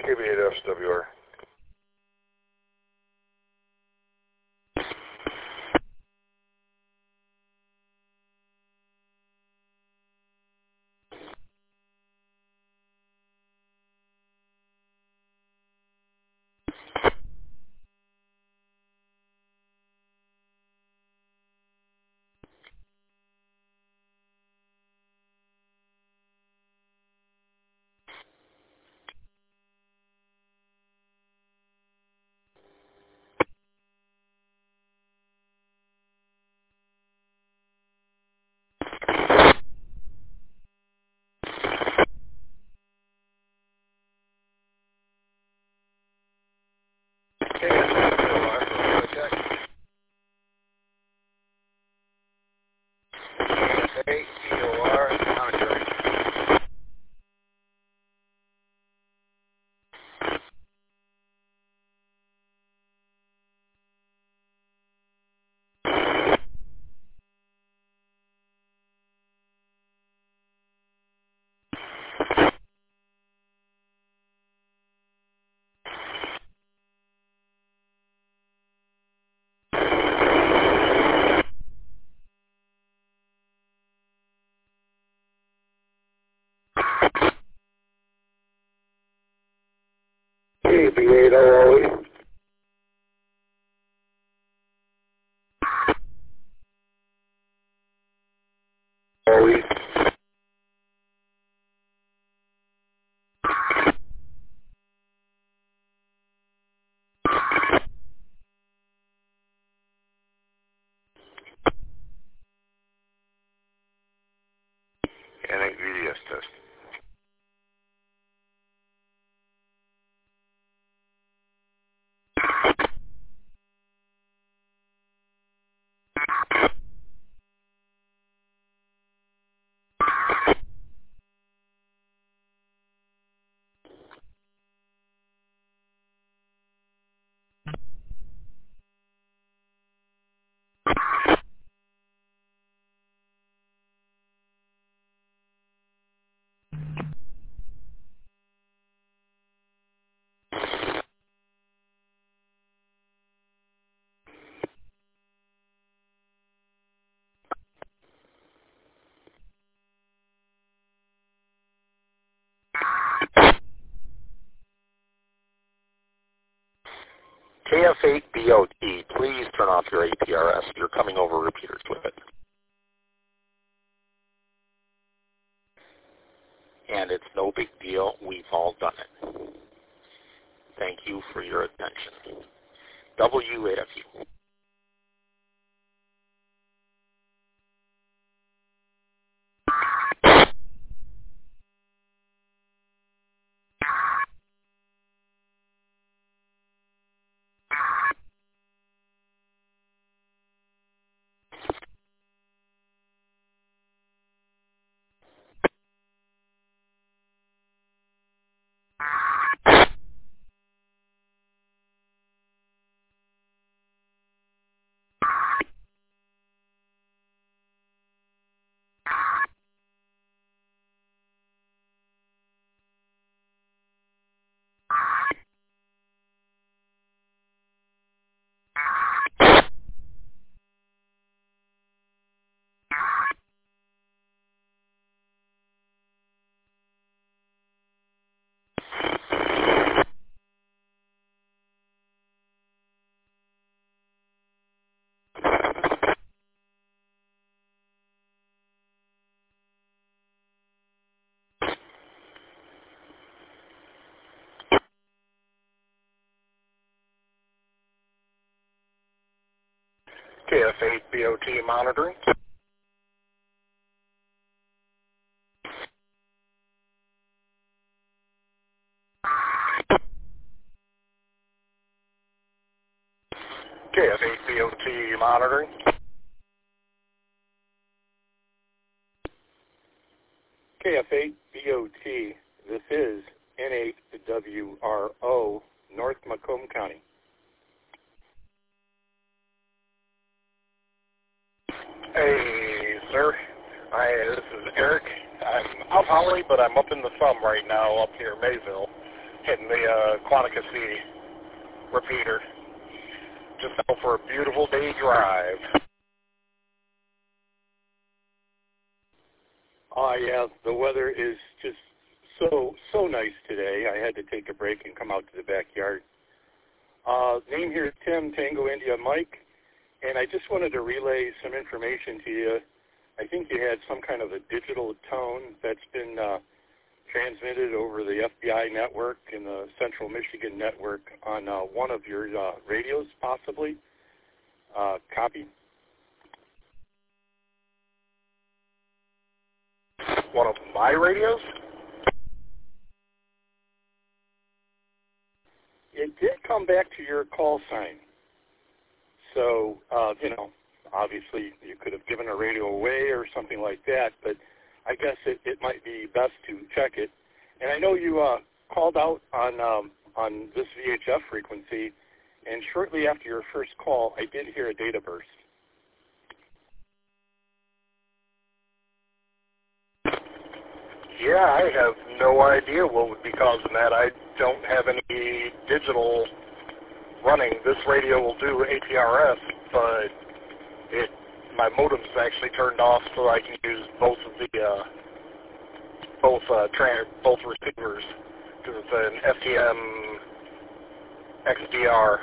KB8SWR. KB8OE. OE. And a VDS test. KF8BOT, please turn off your APRS. You're coming over repeaters with it. And it's no big deal. We've all done it. Thank you for your attention. WAFU. KF8BOT monitoring. KF8BOT monitoring. KF8BOT, this is N8WRO, North Macomb County. Hey, sir. This is Eric. I'm out Holly, but I'm up in the thumb right now up here in Mayville. hitting the Quantica C repeater. Just out for a beautiful day drive. Yeah, the weather is just so nice today. I had to take a break and come out to the backyard. Name here is Tim, Tango India Mike, and I just wanted to relay some information to you. I think you had some kind of a digital tone that's been transmitted over the FBI network and the Central Michigan network on one of your radios, possibly. Copy? One of my radios? It did come back to your call sign. So, obviously you could have given a radio away or something like that, but I guess it might be best to check it. And I know you called out on this VHF frequency, and shortly after your first call, I did hear a data burst. Yeah, I have no idea what would be causing that. I don't have any digital running. This radio will do APRS, but my modem's actually turned off, so I can use both of the both receivers because it's an FTM XDR.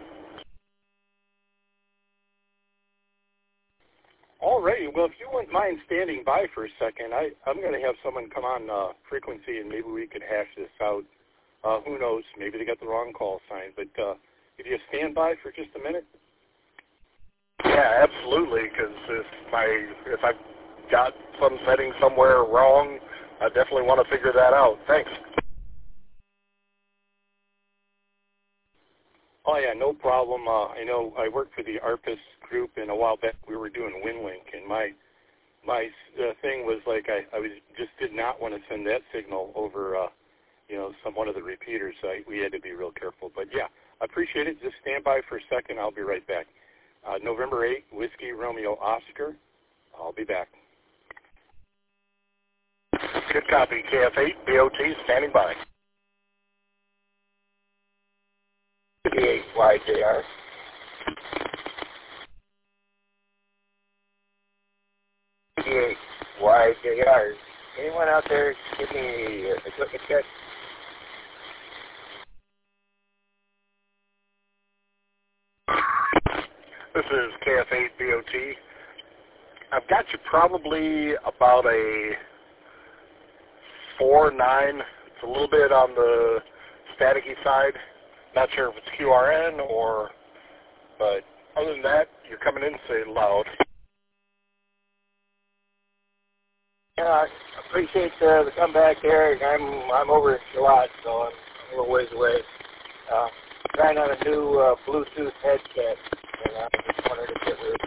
Alrighty, well, if you wouldn't mind standing by for a second, I'm going to have someone come on frequency, and maybe we could hash this out. Who knows? Maybe they got the wrong call sign. But if you stand by for just a minute. Yeah, absolutely. Because if I've got some setting somewhere wrong, I definitely want to figure that out. Thanks. Oh yeah, no problem. I know I worked for the ARPAS group, and a while back we were doing WinLink, and my thing was like I just did not want to send that signal over one of the repeaters, so we had to be real careful. But yeah, I appreciate it. Just stand by for a second. I'll be right back. November 8, Whiskey Romeo Oscar. I'll be back. Good copy. KF8 BOT standing by. 58YJR. YJR. Anyone out there give me a equipment check? This is KF8 BOT. I've got you probably about a 4.9. It's a little bit on the staticky side. Not sure if it's QRN but other than that, you're coming in loud. Yeah, I appreciate the comeback there. I'm over in Charlotte, so I'm a little ways away. Trying on a new Bluetooth headset, and I just wondered if it was.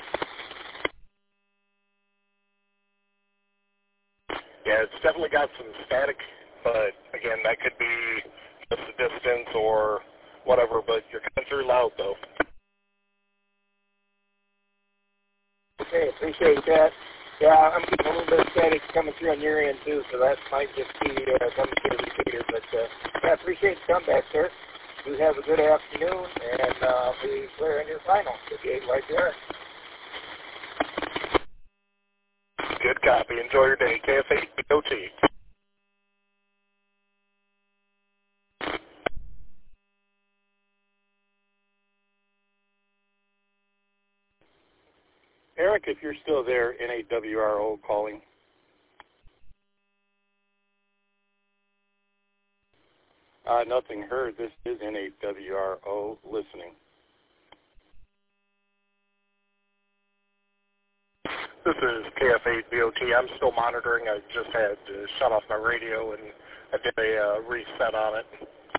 Yeah, it's definitely got some static, but again, that could be just the distance or whatever, but you're coming through loud, though. Okay, appreciate that. Yeah, I'm getting a little bit of static coming through on your end, too, so that might just be coming through the repeater. But I appreciate the comeback, sir. You have a good afternoon, and I'll be clear on your final. 58 right there. Good copy. Enjoy your day. KF8 BOT. Eric, if you're still there, NAWRO calling. Nothing heard. This is NAWRO listening. This is KF8 BOT. I'm still monitoring. I just had to shut off my radio, and I did a reset on it.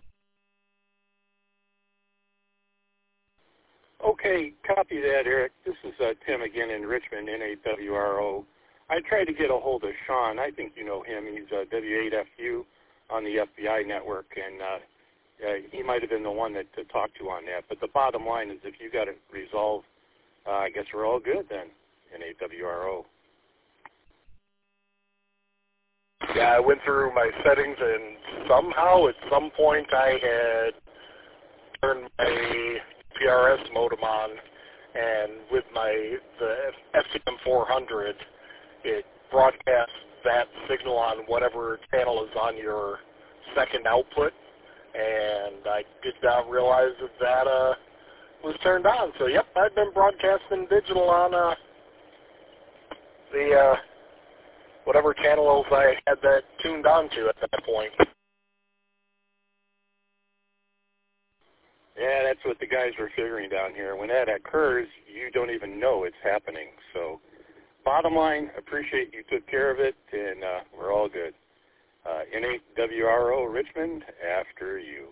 Okay, copy that, Eric. This is Tim again in Richmond, NAWRO. I tried to get a hold of Sean. I think you know him. He's W8FU on the FBI network, and he might have been the one to talk to on that. But the bottom line is if you got it resolved, I guess we're all good then, NAWRO. Yeah, I went through my settings, and somehow at some point I had turned my PRS modem on, and with the FCM 400, it broadcasts that signal on whatever channel is on your second output, and I did not realize that was turned on. So, yep, I've been broadcasting digital on the whatever channels I had that tuned on to at that point. Yeah, that's what the guys were figuring down here. When that occurs, you don't even know it's happening. So, bottom line, appreciate you took care of it, and we're all good. N8WRO Richmond, after you.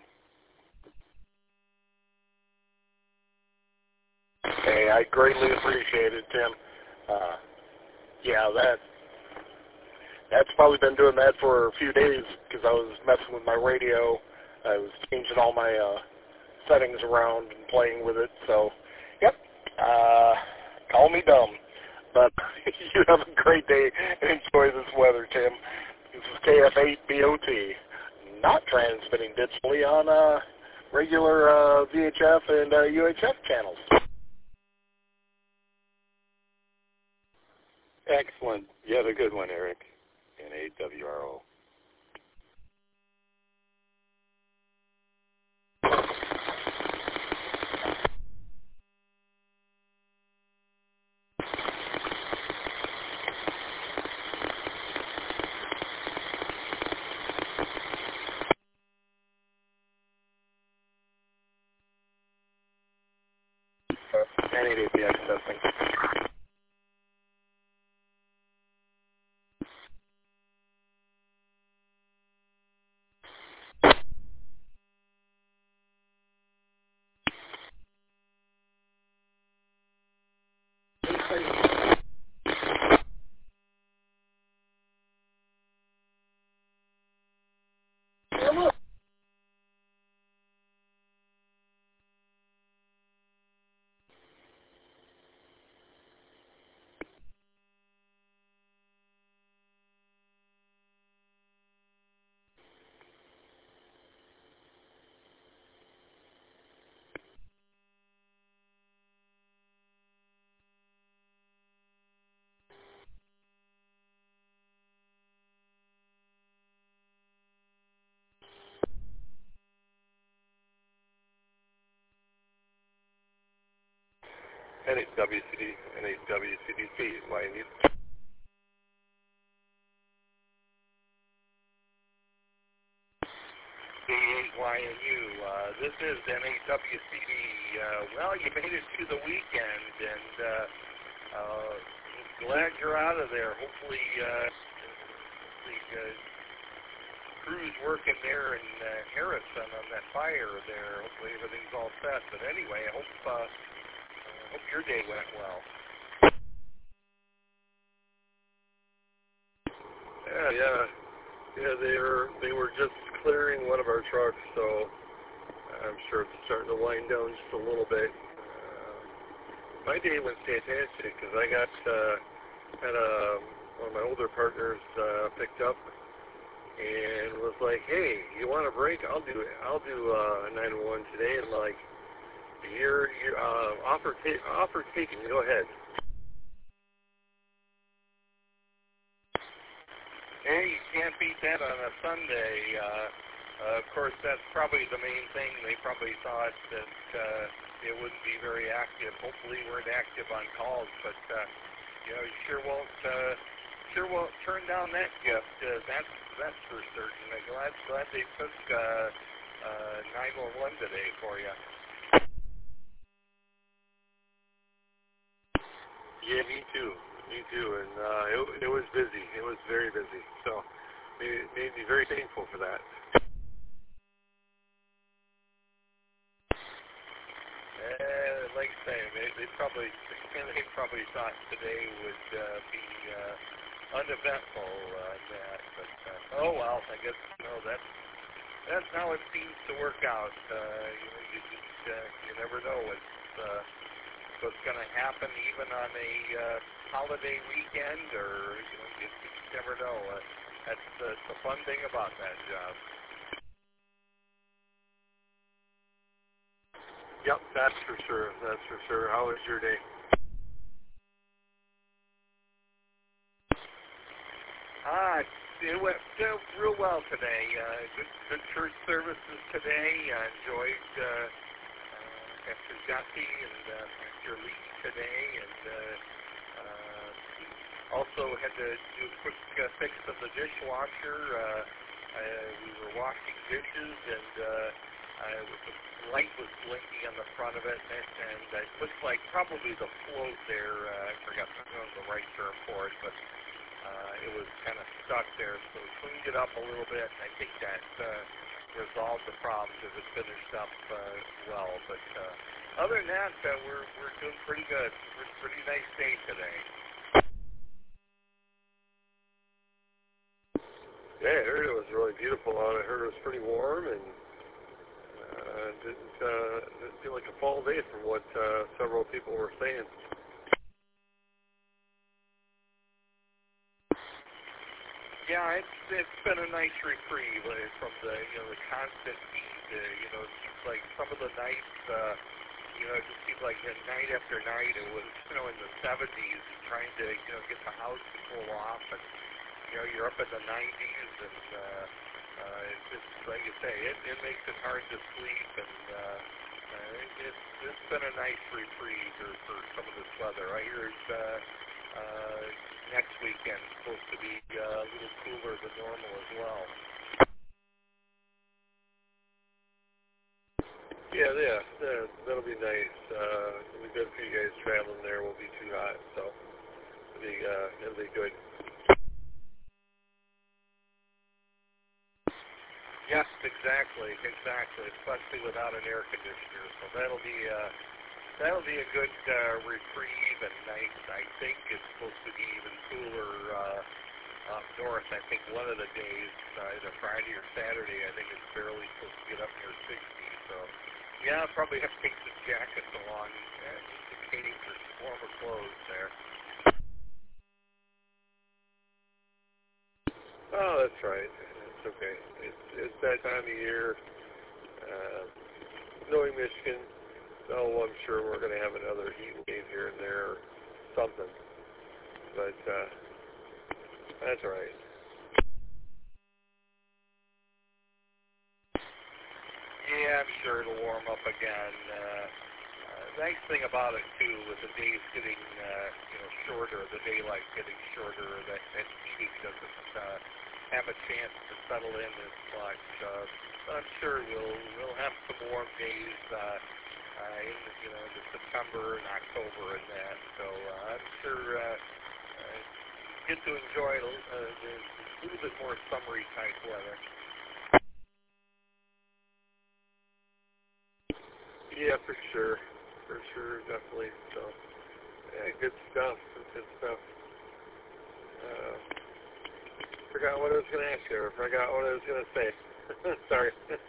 Hey, I greatly appreciate it, Tim. Yeah, that's probably been doing that for a few days because I was messing with my radio. I was changing all my settings around and playing with it. So, yep, call me dumb. But you have a great day and enjoy this weather, Tim. This is KF8BOT, not transmitting digitally on regular VHF and UHF channels. Excellent. You have a good one, Eric. N8WRO. N8APX testing. N8WCD, N8WCDP, why you need D8YNU, this is N8WCD. Well, you made it to the weekend, and glad you're out of there. Hopefully, the crew's working there in Harrison on that fire there. Hopefully everything's all set. But anyway, I hope your day went well. Yeah, they were just clearing one of our trucks, so I'm sure it's starting to wind down just a little bit. My day went fantastic because I had one of my older partners picked up and was like, "Hey, you want a break? I'll do it. I'll do 911 today." And like, your offer taken. Go ahead. Hey, you can't beat that on a Sunday. Of course, that's probably the main thing. They probably thought that it wouldn't be very active. Hopefully, we weren't active on calls, but you sure won't turn down that gift. That's for certain. I'm glad they took 911 today for you. Yeah, me too. And it was busy. It was very busy. So it made me very thankful for that. Like I say, they probably thought today would be uneventful. But oh well, I guess that's how it seems to work out. You never know what's going to happen, even on a holiday weekend, or you never know. That's the fun thing about that job. Yep, that's for sure. That's for sure. How was your day? It went real well today. Good church services today. I enjoyed Pastor Jesse and Pastor Lee today, and also had to do a quick fix of the dishwasher. We were washing dishes, and the light was blinking on the front of it, and it looks like probably the float there. I forgot the right term for it, but it was kind of stuck there, so we cleaned it up a little bit, and I think that resolved the problem because it finished up well. But other than that, we're doing pretty good. Pretty nice day today. Yeah, I heard it was really beautiful out. I heard it was pretty warm, and didn't feel like a fall day from what several people were saying. Yeah, it's been a nice reprieve from the the constant heat. It seems like some of the nights, it just seems like night after night it was in the 70s, trying to get the house to cool off, and you're up in the 90s, and it's just like you say, it makes it hard to sleep, and it's been a nice reprieve for some of this weather. I heard next weekend supposed to be a little cooler than normal as well. Yeah, that'll be nice. It'll be good for you guys traveling there. Won't be too hot, so it'll be good. Yes, exactly, especially without an air conditioner. So that'll be a good reprieve and nice. I think it's supposed to be even cooler up north. I think one of the days, either Friday or Saturday, I think it's barely supposed to get up near 60. So yeah, I'll probably have to take some jackets along, indicating for warmer clothes there. Oh, that's right. It's okay. It's that time of year. Knowing Michigan, I'm sure we're going to have another heat wave here and there or something. But that's all right. Yeah, I'm sure it'll warm up again. Nice thing about it too, with the days getting shorter, the daylight getting shorter, that heating doesn't have a chance to settle in as much. I'm sure we'll have some warm days in September and October and that. So I'm sure get to enjoy a little bit more summery type weather. Yeah, for sure, definitely. So, yeah, good stuff. Forgot what I was going to ask you, or forgot what I was going to say. Sorry.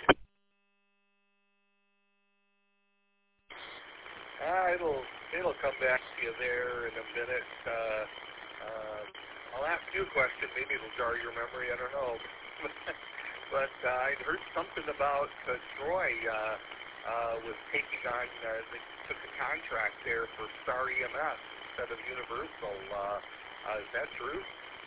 It'll come back to you there in a minute. I'll ask you a question. Maybe it'll jar your memory. I don't know. But I'd heard something about Troy was taking on, they took a contract there for Star EMS instead of Universal. Is that true?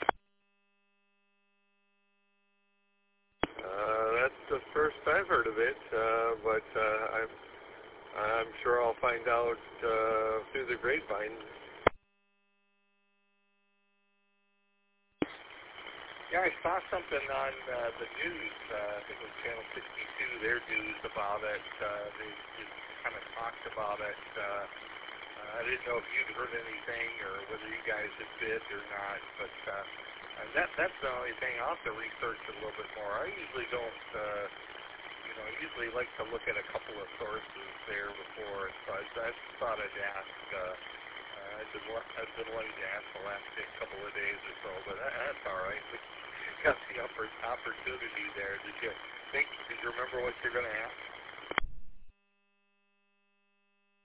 That's the first I've heard of it, but I'm sure I'll find out through the grapevine. Yeah, I saw something on the news. I think it was Channel 62, their news about it. They kind of talked about it. I didn't know if you'd heard anything or whether you guys had bid or not, but that's the only thing. I'll have to research it a little bit more. I usually don't, I usually like to look at a couple of sources there before, so I thought I'd ask. I've been wanting to ask the last couple of days or so, but that's all right. We got the opportunity there. Did you remember what you're going to ask?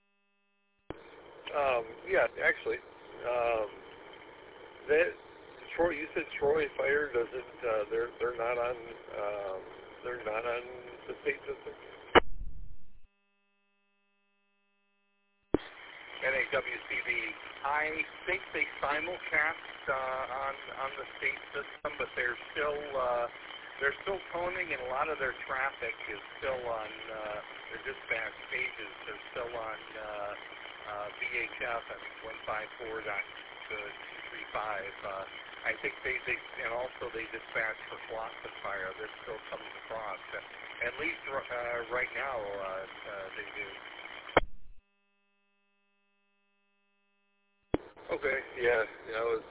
Yeah, actually, that Troy, you said Troy Fire doesn't. They're not on. They're not on the state system. NAWCB. I think they simulcast on the state system, but they're still toning, and a lot of their traffic is still on their dispatch pages. They're still on VHF and 154.235. I think they and also they dispatch for Flossin Fire. They're still coming across. At least right now they do. Okay, yeah, I was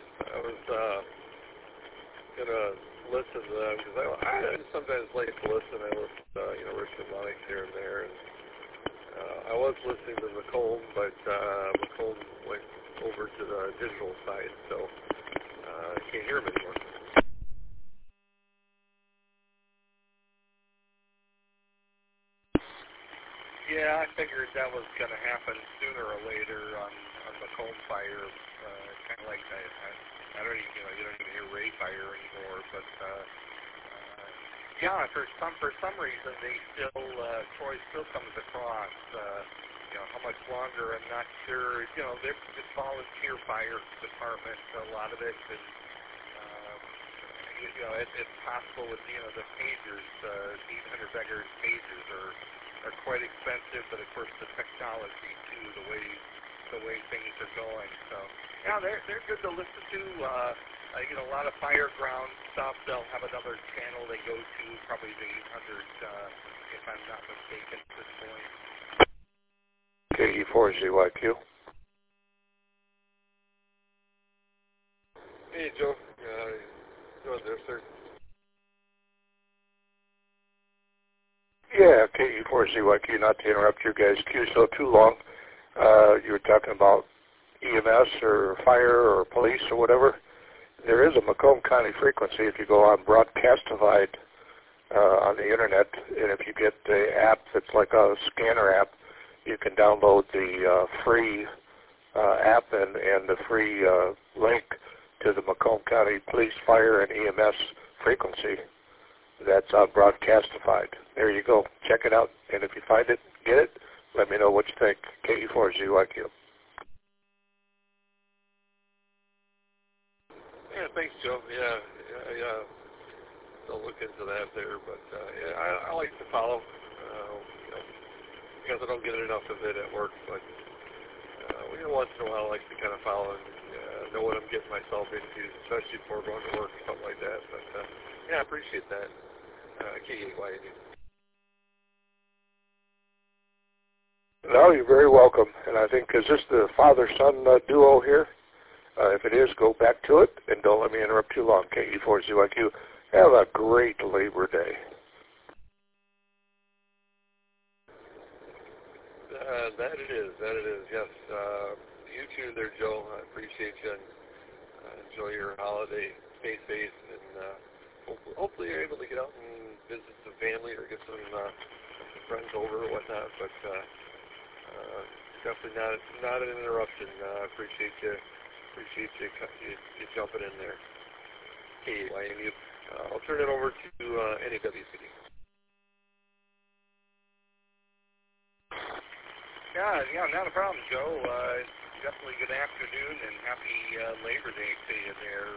gonna listen to them because I sometimes like to listen. I listen to Richard Lennox here and there, and I was listening to McComb, but McComb went over to the digital side, so I can't hear him anymore. Yeah, I figured that was going to happen sooner or later on McComb Fire. Kind of like I don't even you don't even hear Ray Fire anymore, but yeah, for some reason they still Troy still comes across. How much longer? I'm not sure. They're just volunteer fire department. A lot of it, and it's possible with the pagers, 800 megahertz pagers are quite expensive, but of course the technology too, the way things are going. So yeah, they're good to listen to. A lot of fireground stuff. They'll have another channel they go to, probably the 800, if I'm not mistaken at this point. KE4ZYQ. Hey, Joe. Go there, sir. Yeah, KE4ZYQ, not to interrupt your guys' queue so too long. You were talking about EMS or fire or police or whatever. There is a Macomb County frequency if you go on Broadcastified on the internet, and if you get the app that's like a scanner app, you can download the free app and the free link to the Macomb County Police, Fire, and EMS frequency that's on Broadcastified. There you go. Check it out, and if you find it, get it, let me know what you think. KE4ZYQ. Yeah, thanks, Joe. Yeah. I'll look into that there, but I like to follow. Because I don't get enough of it at work, but once in a while I like to kind of follow and know what I'm getting myself into, especially before going to work or something like that. But yeah, I appreciate that. KEYD. No, you're very welcome. And I think, is this the father-son duo here? If it is, go back to it, and don't let me interrupt too long. KE4ZYQ. Have a great Labor Day. That it is, yes. You too there, Joe. I appreciate you, and enjoy your holiday. Stay safe, and hopefully you're able to get out and visit some family or get some friends over or whatnot, but definitely not an interruption. Appreciate you jumping in there. KYMU. I'll turn it over to NAWCD. Yeah, not a problem, Joe. Definitely good afternoon and happy Labor Day to you there.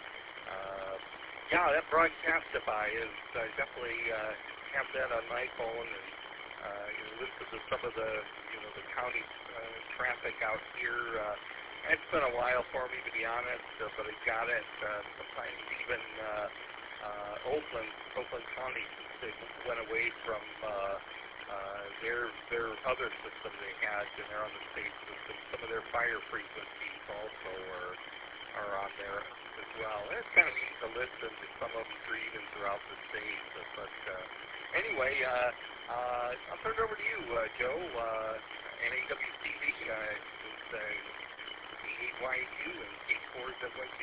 That Broadcastify is definitely have that on my phone and listen to some of the the county traffic out here. It's been a while for me, to be honest, but I got it. Sometimes even Oakland County, they went away from their other system they had, and they're on the state system. Some of their fire frequencies also are on there as well. And it's kind of neat to listen to some of them even throughout the state. But anyway, I'll turn it over to you, Joe. NAWCB is KEYQ and K4ZYQ.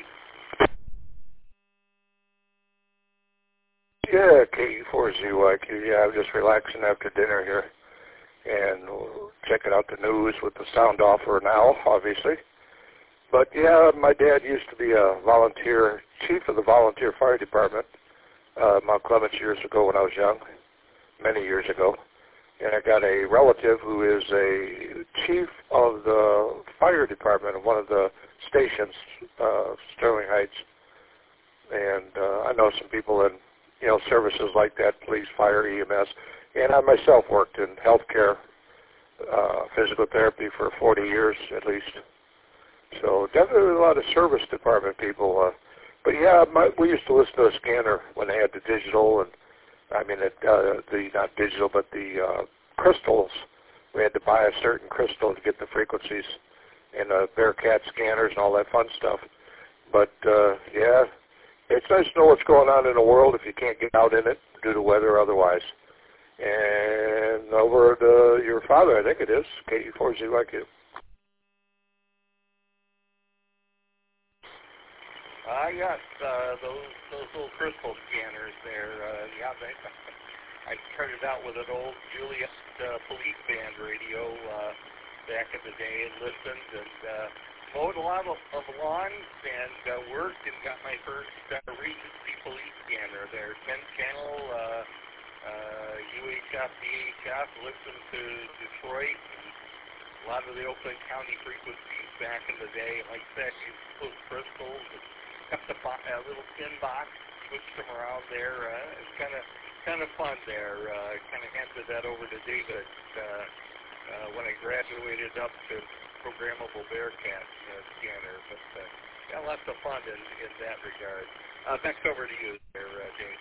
Yeah, KE4ZYQ. Yeah, I'm just relaxing after dinner here and checking out the news with the sound off for now, obviously. But yeah, my dad used to be a volunteer, chief of the volunteer fire department, Mount Clemens years ago when I was young, many years ago. And I got a relative who is a chief of the fire department of one of the stations, Sterling Heights. And I know some people in, services like that, police, fire, EMS. And I myself worked in healthcare, physical therapy for 40 years at least. So definitely a lot of service department people. But yeah, we used to listen to a scanner when they had the digital, and the not digital, but the crystals. We had to buy a certain crystal to get the frequencies, and Bearcat scanners and all that fun stuff. But yeah, it's nice to know what's going on in the world if you can't get out in it due to weather or otherwise. And over to your father, I think it is, KE4ZYQ. Yes, those little crystal scanners there. I started out with an old Juliet police band radio back in the day and listened and mowed a lot of lawns and worked and got my first Regency police scanner there, 10-channel, UHF, DHF, listened to Detroit, and a lot of the Oakland County frequencies back in the day. Like I said, used those crystals and kept a little tin box, switched them around there. It's kind of fun there. Kind of handed that over to David when I graduated up to programmable Bearcat scanner. But yeah, lots of fun in that regard. Back over to you there, James.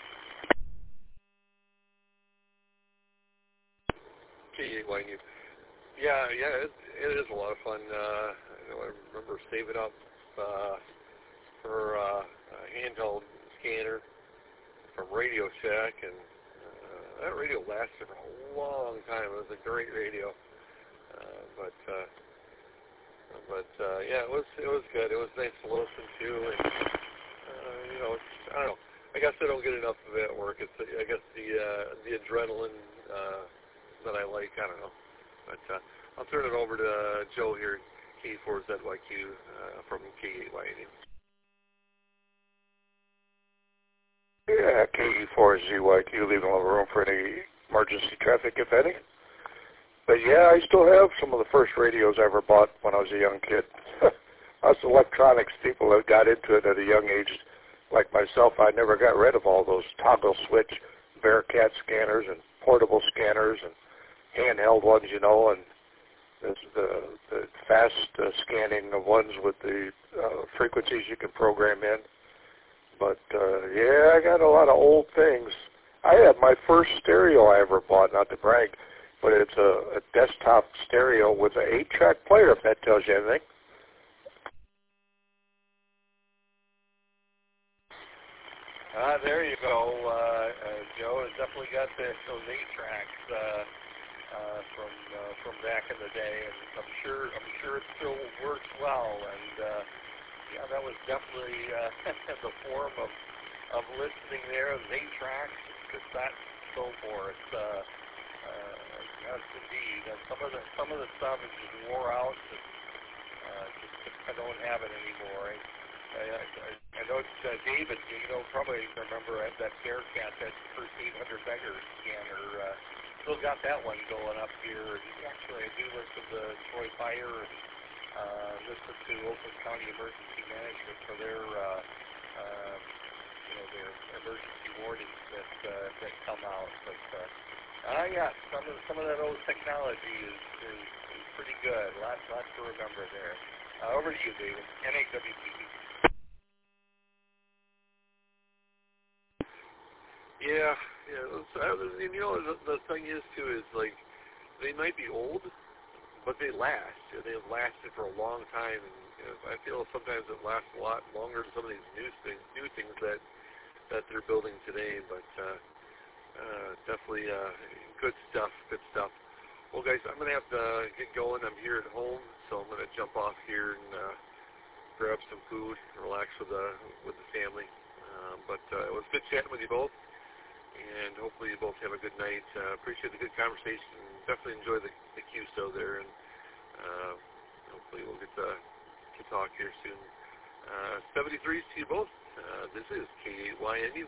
KE8YU. Yeah, it is a lot of fun. I remember saving up for a handheld scanner from Radio Shack, and that radio lasted for a long time. It was a great radio, but yeah, it was good. It was nice to listen to, and I don't know. I guess I don't get enough of it at work. It's I guess the adrenaline that I like. I don't know, but I'll turn it over to Joe here, KE4ZYQ from KE8YU. Yeah, KE4ZYQ, leaving a little room for any emergency traffic, if any. But yeah, I still have some of the first radios I ever bought when I was a young kid. Us electronics people that got into it at a young age, like myself, I never got rid of all those toggle switch Bearcat scanners and portable scanners and handheld ones, and the fast scanning of ones with the frequencies you can program in. But, yeah, I got a lot of old things. I had my first stereo I ever bought, not to brag, but it's a desktop stereo with an 8-track player, if that tells you anything. There you go, Joe. Has definitely got those 8-tracks from back in the day, and I'm sure it still works well. And yeah, that was definitely the form of listening there. 8-tracks, cassettes, so forth. Yes, indeed. And some of the stuff is just wore out. I don't have it anymore. I know David, probably remember that Bearcat, that first 800 megahertz scanner. Still got that one going up here. Actually, I do listen to Troy Fire and listen to Oakland County Emergency Management for their their emergency warnings that come out. But yeah, some of that old technology is pretty good. Lots to remember there. Over to you, David. NAWTV. Yeah. The thing is too is like they might be old, but they last. They've lasted for a long time, and I feel sometimes it lasts a lot longer than some of these new things that they're building today. But definitely good stuff. Well, guys, I'm going to have to get going. I'm here at home, so I'm going to jump off here and grab some food, relax with the family. But it was good chatting with you both, and hopefully you both have a good night. Appreciate the good conversation. Definitely enjoy the QSO there, and hopefully we'll get to to talk here soon. 73s to you both. This is KYNU.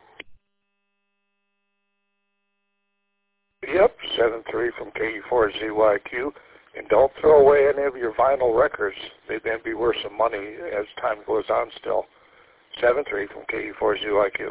Yep, 7-3 from KU4ZYQ. And don't throw away any of your vinyl records. They may be worth some money as time goes on still. 7-3 from KU4ZYQ.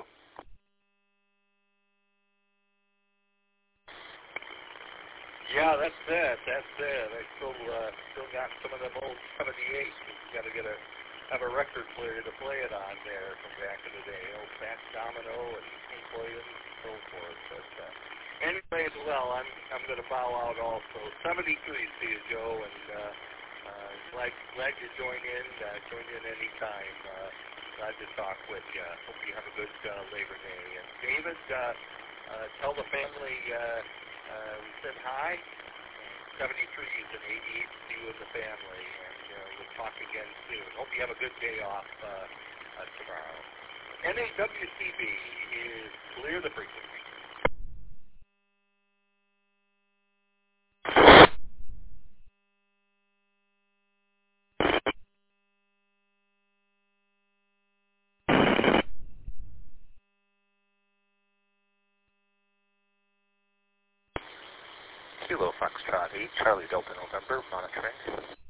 Yeah, that's it. I still got some of them old 78s. You got to have a record player to play it on there from back in the day. Old Fats Domino and Pink Williams and so forth. But anyway, well, I'm going to bow out also. 73 to you, Joe, and glad you joined in. Join in anytime. Glad to talk with you. Hope you have a good Labor Day. And David, tell the family we said hi. 73 is an 88 to you and the family, and we'll talk again soon. Hope you have a good day off tomorrow. NAWCB is Clear the Frequency. Kilo Foxtrot 8, Charlie Delta November, monitoring.